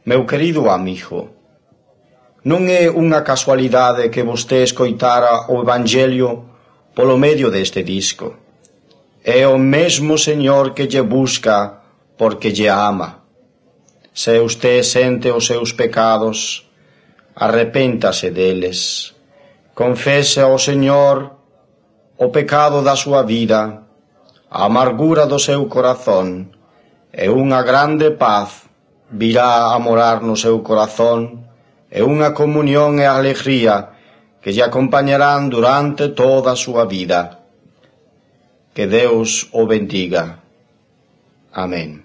Meu querido amigo, non é unha casualidade que vosté escoitara o Evangelio polo medio deste disco. É o mesmo Señor que lle busca porque lle ama. Se usted sente os seus pecados, arrepéntase deles. Confese ao Señor o pecado da súa vida, a amargura do seu corazón, e unha grande paz virá a morar no seu corazón, e unha comunión e alegría que lle acompañarán durante toda a súa vida. Que Deus o bendiga. Amén.